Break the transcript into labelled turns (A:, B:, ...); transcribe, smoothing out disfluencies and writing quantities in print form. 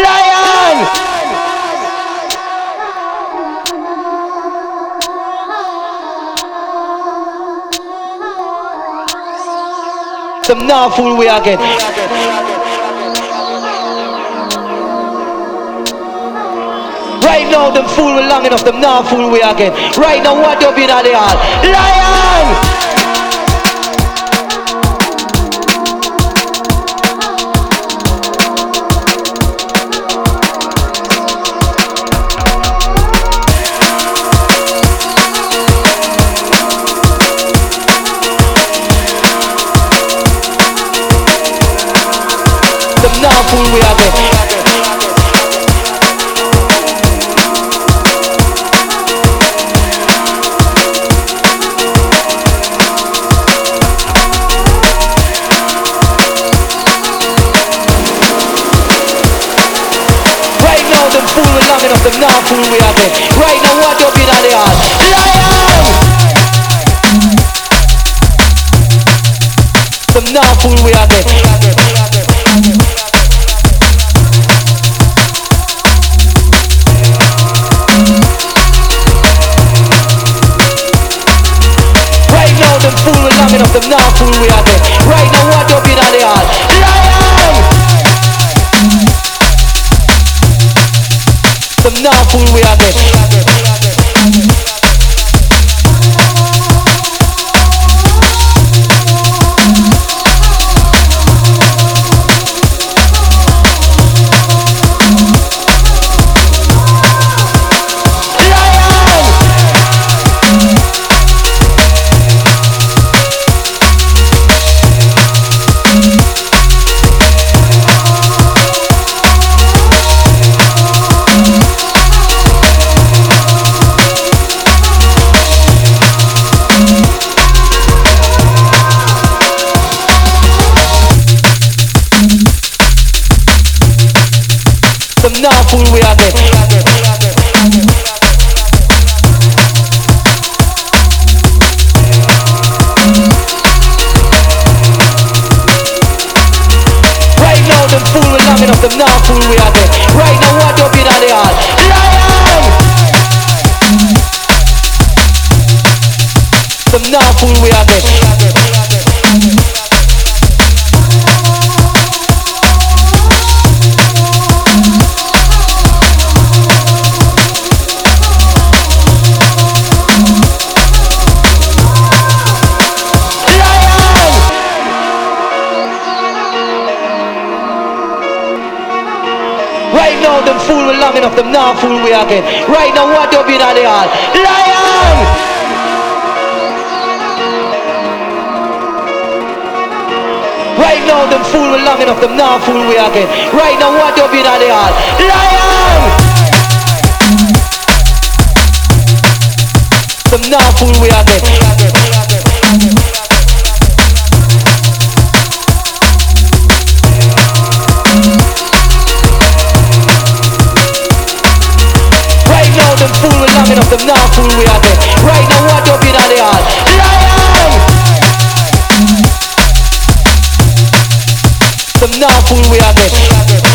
A: Lion! Them now fool we again. Right now them fool we long enough, them now fool we again. Right now what up in the heart? Lion! Now fool we again. Right now them fool we long enough, them now fool we again. Right now what up in the heart? Lion! Them now fool we again. Them fool we long enough, them now fool we again. Right now what up in the heart? Lion! Them now fool we again. Them now fool we again. Right now them fool we long enough, them now fool we again. Right now what up in the heart? Lion! Them now fool we again. Right now them fool we long enough, them now fool we again. Right now what up in the heart? Lion! Right now them fool we long enough, them now fool we again. Right now what up in the heart? Lion! Them now fool we again. Them fool we long enough, them now fool we again. Right now what up in the heart? Lion! Them now fool we again.